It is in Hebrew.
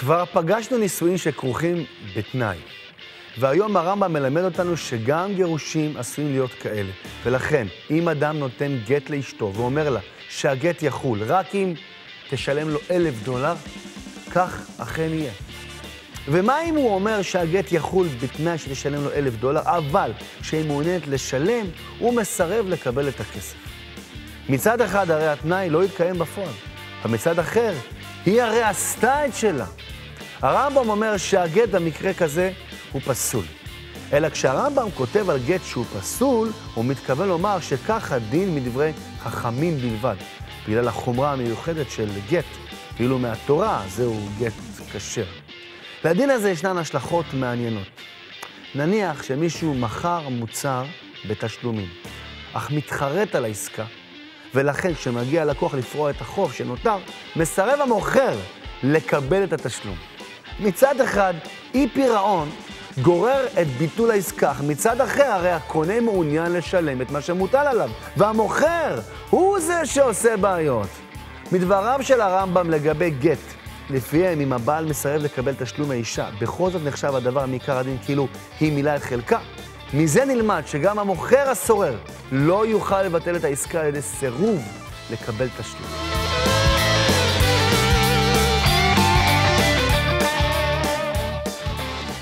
כבר פגשנו נישואים שכרוכים בתנאי, והיום הרמב"ם מלמד אותנו שגם גירושים עשויים להיות כאלה. ולכן, אם אדם נותן גט לאשתו ואומר לה שהגט יחול רק אם תשלם לו $1,000, כך אכן יהיה. ומה אם הוא אומר שהגט יחול בתנאי שתשלם לו $1,000, אבל כשהיא מעוניינת לשלם, הוא מסרב לקבל את הכסף? מצד אחד הרי התנאי לא יתקיים בפועל, ומצד אחר היא הרי עשתה את שלה. הרמב"ם אומר שהגט במקרה כזה הוא פסול. אלא כשהרמב"ם כותב על גט שהוא פסול, הוא מתכוון לומר שכך הדין מדברי חכמים בלבד, בגלל החומרה המיוחדת של גט, ואילו מהתורה זהו גט כשר. לדין הזה ישנן השלכות מעניינות. נניח שמישהו מכר מוצר בתשלומים, אך מתחרט על העסקה, ולכן כשמגיע לקוח לפרוע את החוב שנותר, מסרב המוכר לקבל את התשלום. מצד אחד, אי פירעון גורר את ביטול העסקה, אך מצד אחר הרי הקונה מעוניין לשלם את מה שמוטל עליו, והמוכר הוא זה שעושה בעיות. מדבריו של הרמב"ם לגבי גט, לפיהם אם הבעל מסרב לקבל תשלום האישה, בכל זאת נחשב הדבר מעיקר הדין כאילו היא מילאה את חלקה. מזה נלמד שגם המוכר הסורר לא יוכל לבטל את העסקה על ידי סירוב לקבל תשלום.